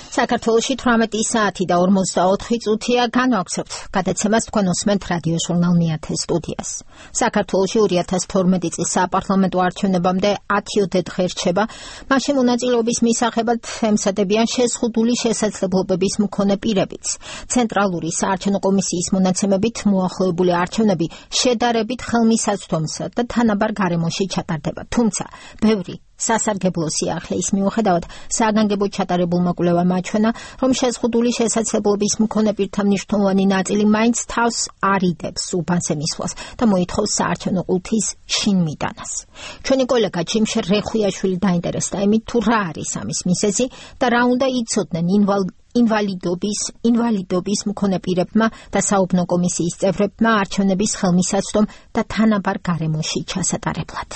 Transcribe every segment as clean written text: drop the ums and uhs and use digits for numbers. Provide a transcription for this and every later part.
საქართველოში 18 საათი და 44 წუთია განვაგრძობთ. გადაცემას თქვენ უსმენთ რადიო ჟურნალ მეათე სტუდიას. საქართველოში 2012 წლის საპარლამენტო არჩევნებამდე 10 დღე რჩება. მაშინ მონაწილეობის მისაღებად ემსადებიან შეზღუდული შესაძლებლობების მქონე პირებიც. ცენტრალური საარჩევნო კომისიის მონაცემებით მოახლოებული არჩევნები შედარებით ხელმისაწვდომსა და თანაბარ გარემოში ჩატარდება. თუმცა ბევრი სასარგებლო სიახლეის მიუხედავად საგანგებო ჩატარებულმა კვლევამ აჩვენა, რომ შეზღუდული შესაძლებლობის მქონე პირთა მნიშვნელოვანი ნაწილი მაინც თავს არიდებს უბანზე მისვლას და მოითხოვს საარჩევნო ყუთის შინმიტანას. ჩვენი კოლეგა ჩიმშე რეხვიაშვილი დაინტერესდა იმით, თუ რა არის ამის მიზეზი და რა უნდა იცოდნენ ინვალიდობის მქონე პირებმა და საუბნო კომისიის წევრებმა არჩევნების ხელმისაწვდომ და თანაბარ გარემოში ჩასატარებლად.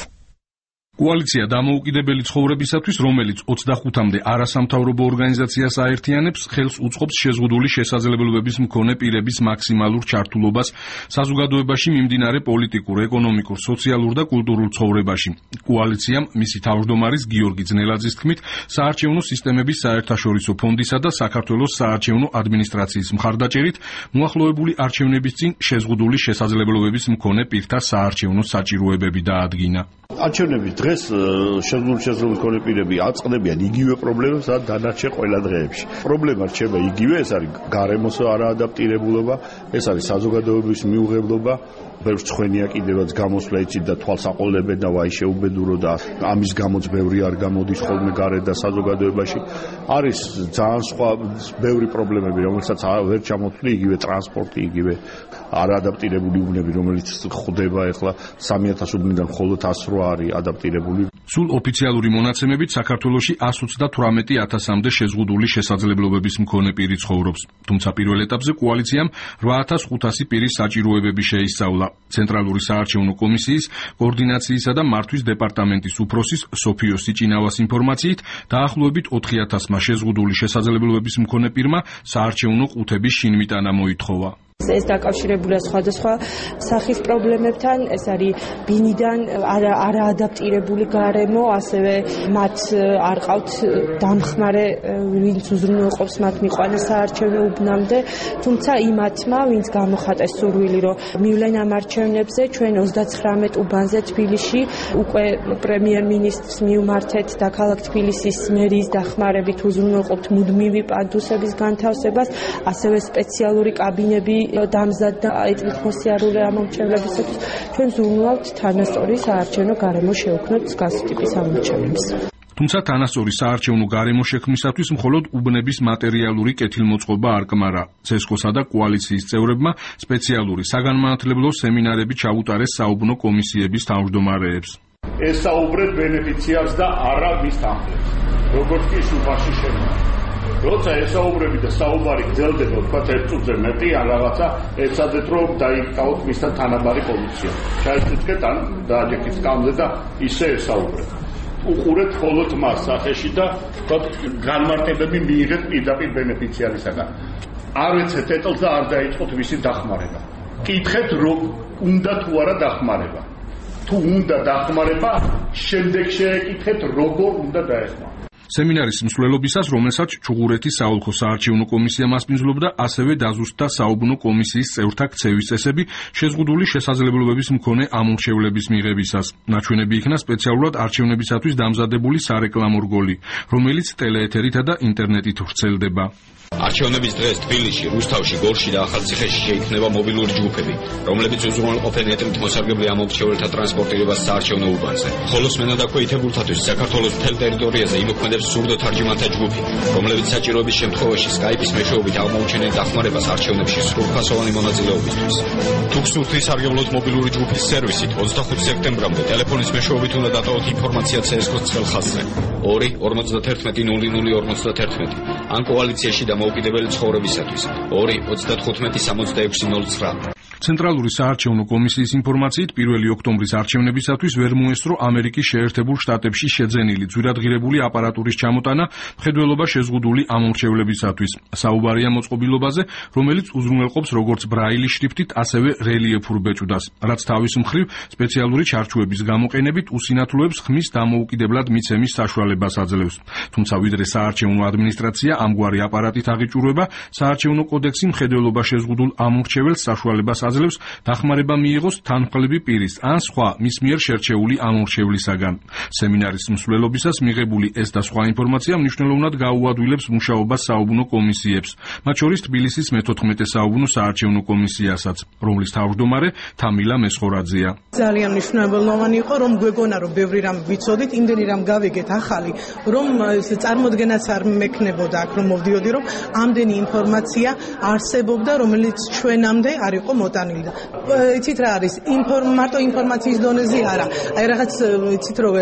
კოალიცია დამოუკიდებელი ცხოვრებისათვის, რომელიც 25-მდე არასამთავრობო ორგანიზაციას აერთიანებს, ხელს უწყობს შეზღუდული შესაძლებლობების მქონე პირების მაქსიმალურ ჩართულობას საზოგადოებაში მიმდინარე პოლიტიკურ, ეკონომიკურ, სოციალურ და კულტურულ ცხოვრებაში. კოალიციამ მისი თავმჯდომარის გიორგი ძნელაძის თქმით, საარჩევნო სისტემების საერთაშორისო ფონდისა და საქართველოს საარჩევნო ადმინისტრაციის მხარდაჭერით მოახლოებული არჩევნების წინ შეზღუდული შესაძლებლობების მქონე პირთა საარჩევნო საჭიროებები დაადგინა. არჩევნების დღეს შეზღუდული შესაძლებლობის მქონე პირები აწყდებიან იგივე პრობლემებს, რაც დანარჩენ ყველა დღეებში. პრობლემა რჩება იგივე, ეს არის გარემოს არაადაპტირებულობა, ეს არის საზოგადოების მიუღებლობა, ბევრ ცხენია კიდევაც გამოსვლა იცით და თვალს აყოლებენ და ვაი შეუბედურო და ამის გამოც ბევრი არ გამოდის ხოლმე გარეთ და საზოგადოებაში. არის ძალიან სხვა ბევრი პრობლემები, რომელსაც ვერ ჩამოთვლი, იგივე ტრანსპორტი, იგივე არაადაპტირებული უბნები, რომელიც ხდება ახლა 3000 უბნიდან მხოლოდ 108 არის ადაპტირებული. სულ ოფიციალური მონაცემებით საქართველოში 138,000-მდე შეზღუდული შესაძლებლობების მქონე პირი ცხოვრობს. თუმცა პირველ ეტაპზე კოალიციამ 8500 პირის საჭიროებები შეისწავლა. ცენტრალური საარჩევნო კომისიის კოორდინაციისა და მართვის დეპარტამენტის უფროსის სოფიო სიჭინავას ინფორმაციით, დაახლოებით 4000-მა შეზღუდული შესაძლებლობების მქონე პირმა საარჩევნო ყუთების შინმიტანა მოითხოვა. ეს დაკავშირებულია სხვადასხვა სახის პრობლემებთან, ეს არის ბინიდან არაადაპტირებული გარემო, ასევე მათ არ ყავთ დამხმარე, ვინც უზრუნველყოფს მათ მიყვანა საარჩევნო უბნამდე, თუმცა იმათმა, ვინც გამოხატეს სურვილი, რომ მივლენ ამ არჩევნებზე, ჩვენ 39 უბანზე თბილისში უკვე პრემიერ-მინისტრს მივმართეთ და ქალაქ თბილისის მერის დახმარებით უზრუნველყოფთ მუდმივი პანდუსების განთავსებას, ასევე სპეციალური კაბინები დამზადდა ეთნიკოსიარული ამომრჩევლებისათვის. ჩვენ ზრუნავთ თანასწორი საარჩევნო გარემო შევქმნოთ მსგავსი ტიპის ამომრჩევლებს. თუმცა თანასწორი საარჩევნო გარემო შექმნისათვის მხოლოდ უბნების მატერიალური კეთილმოწყობა არ კმარა. ცესკოსა და კოალიციის წევრებმა სპეციალური საგანმანათლებლო სემინარები ჩაუტარეს საუბნო კომისიების თავმჯდომარეებს. ესაუბრეთ ბენეფიციარს და არა მის თანხლებს, როგორც კი სუფაში შემოვა. როცა ესაუბრები და საუბარი გრძელდება, თქვათ 1 წუთზე მეტი ან რაღაცა, ეცადეთ რომ დაიკავოთ მისთან თანაბარი პოზიცია. ჩაიწუხეთ ან დააჯექით სკამზე და ისე ესაუბრეთ. უყურეთ მხოლოდ მას სახეში და თქვათ განმარტებები მიიღეთ პირდაპირ ბენეფიციარისაგან. არ ეცეთ ეტლს და არ დაიწყოთ მისი დახმარება. კითხეთ რომ უნდა თუ არა დახმარება. თუ უნდა დახმარება, შემდეგ შეეკითხეთ როგორ უნდა დაეხმაროთ. სემინარის მსვლელობისას, რომელსაც ჩუღურეთის საოლქო საარჩევნო კომისია მასპინძლობდა, ასევე დაზუსტდა საუბნო კომისიის წევრთა ქცევის წესები შეზღუდული შესაძლებლობების მქონე ამომრჩევლების მიღებისას. ნაჩვენები იქნა სპეციალურად არჩევნებისათვის დამზადებული სარეკლამო რგოლი, რომელიც ტელეეთერითა და ინტერნეტით ვრცელდება. არჩევნების დღეს თბილისში, რუსთავში, გორში და ახალციხეში შეიქმნება მობილური ჯგუფები, რომლებიც უზრუნველყოფენ ეთნიკ მოსარგებლე ამომრჩეველთა ტრანსპორტირებას საარჩევნო უბანზე. ხოლო სმენადაქვეითებულთათვის საქართველოს მთელ ტერიტორიაზე იმოქმედებს სურდო-თარჯიმანთა ჯგუფი, რომლებიც საჭიროების შემთხვევაში Skype-ის მეშვეობით აღმოუჩენენ დახმარებას არჩევნებში სრულფასოვანი მონაწილეობისთვის. თუ გსურთ ისარგებლოთ მობილური ჯგუფის სერვისით, 25 სექტემბრამდე ტელეფონის მეშვეობით უნდა დატოვოთ ინფორმაცია CSGO-ს ცხელხაზზე 2 51 0051 ან კოალიციაში დამოუკიდებელი ცხოვრებისათვის 2 35 66 09. ცენტრალური საარჩევნო კომისიის ინფორმაციით 1 ოქტომბრის არჩევნებისათვის ვერ მოესწრო ამერიკის შეერთებულ შტატებში შეძენილი ძვირადღირებული აპარატურის ჩამოტანა მხედველობა შეზღუდული ამორჩევლებისათვის. საუბარია მოწყობილობაზე, რომელიც უზრუნველყოფს როგორც ბრაილის შრიფტით, ასევე რელიეფურ ბეჭდას, რაც თავის მხრივ სპეციალური ჩარჩოების გამოყენებით უსინათლოებს ხმის დამოუკიდებლად მიცემის საშუალებას აძლევს. თუმცა ვიდრე საარჩევნო ადმინისტრაცია ამგვარი აპარატით აღიჭურვება, საარჩევნო კოდექსი მხედველობა შეზღუდულ ამორჩეველს საშუალებას აძლევს დახმარება მიიღოს თანმხლები პირის ან სხვა მის მიერ შერჩეული ამორჩევლისაგან. სემინარის მსვლელობისას მიღებული ეს და სხვა ინფორმაცია მნიშვნელოვნად გაუადვილებს მუშაობას საუბნო კომისიებს, მათ შორის თბილისის მე-14 საუბნო საარჩევნო კომისიასაც, რომლის თავმჯდომარე თამილა მესხორაძეა. ძალიან მნიშვნელოვანი იყო, რომ გვეგონა, რომ ბევრი რამ ვიცოდით, იმდენი რამ გავიგეთ ახალი, რომ წარმოდგენაც არ მექნებოდა აქ, რომ მოვდიოდი, რომ ამდენი ინფორმაცია არსებობდა, რომელიც ჩვენამდე არ იყო მოტანილი. იცით რა არის? მარტო ინფორმაციის დონეზე არა. აი რაღაც იცით რომ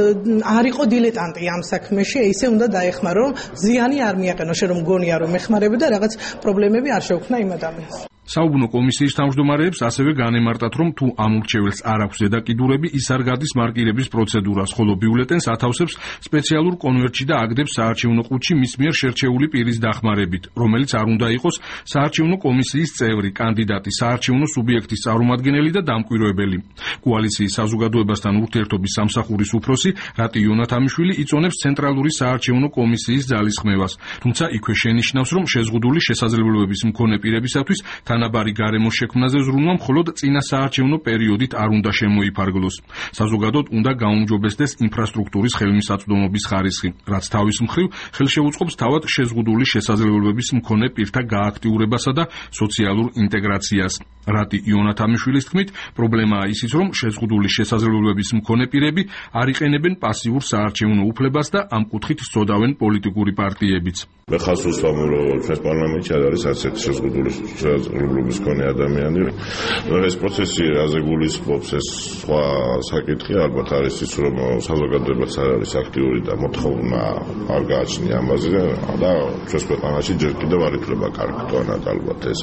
არ იყო დილეტანტი ამ საქმეში, ისე უნდა დაეხმარო, რომ ზიანი არ მიაყენო, შენ რომ გონია რომ ეხმარები და რაღაც პრობლემები არ შეუქმნა იმ ადამიანს. საუბნო კომისიის თავმჯდომარეებს ასევე განემარტათ, რომ თუ ამორჩეველს არ აქვს ზედაკიდურები, ის არ გადის მარკირების პროცედურას, ხოლო ბიულეტენს ათავსებს სპეციალურ კონვერტში და აგდებს საარჩევნო ყუთში მის მიერ შერჩეული პირის დახმარებით, რომელიც არ უნდა იყოს საარჩევნო კომისიის წევრი, კანდიდატი, საარჩევნო სუბიექტის წარმომადგენელი და დამკვირვებელი. კოალიციის საზოგადოებასთან ურთიერთობის სამსახურის უფროსი რატი იონათამიშვილი იწონებს ცენტრალური საარჩევნო კომისიის ძალისხმევას, თუმცა იქვე შენიშნავს, რომ შეზღუდული შესაძლებლობების მქონე პირებისათვის თანაბარი გარემოს შექმნაზე ზრუნვა მხოლოდ წინა საარჩევნო პერიოდით არ უნდა შემოიფარგლოს. საზოგადოდ უნდა გაუმჯობესდეს ინფრასტრუქტურის ხელმისაწვდომობის ხარისხი, რაც თავის მხრივ ხელშეუწყობს თავად შეზღუდული შესაძლებლობების მქონე პირთა გააქტიურებასა და სოციალურ ინტეგრაციას. რატი იონათამიშვილის თქმით, პრობლემაა ისიც, რომ შეზღუდული შესაძლებლობების მქონე პირები არ იყენებენ პასიურ საარჩევნო უფლებას და ამ კუთხით სწოდავენ პოლიტიკური პარტიებიც. მე ხას უსვამ, რომ ჩვენს პარლამენტში არის ასეთი შეზღუდული შესაძლებლობის მქონე ადამიანი. ეს პროცესი რაზე გულისხმობს, ეს სხვა საკითხია, ალბათ არის ის, რომ საზოგადოებაც არ არის აქტიური და მოთხოვნა არ გააჩნია ამაზე და ჩვენს ქვეყანაში ჯერ კიდევ არ ითვლება კარგთვანად ალბათ ეს.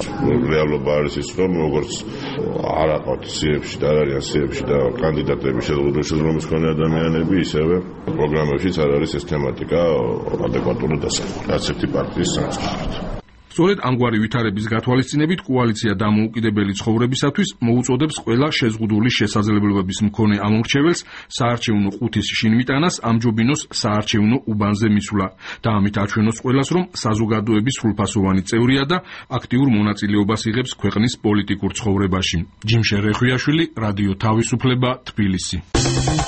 რეალობა არის ის, რომ როგორც არ აყავთ სიებში და არ არიან სიებში და კანდიდატები შეზღუდული შესაძლებლობის მქონე ადამიანები, ისევე პროგრამებშიც არ არის ეს თემატიკა ადეკვატურად დასახული. რაც ერთი პარტიის სამწუხაროდ. სწორედ ამგვარი ვითარების გათვალისწინებით კოალიცია დამოუკიდებელი ცხოვრებისათვის მოუწოდებს ყველა შეზღუდული შესაძლებლობების მქონე ამორჩეველს საარჩევნო ყუთის შინმიტანას ამჯობინოს საარჩევნო უბანზე მისვლა და ამით აჩვენოს ყველას, რომ საზოგადოების სრულფასოვანი წევრია და აქტიურ მონაწილეობას იღებს ქვეყნის პოლიტიკურ ცხოვრებაში. ჯიმშე რეხვიაშვილი, რადიო თავისუფლება, თბილისი.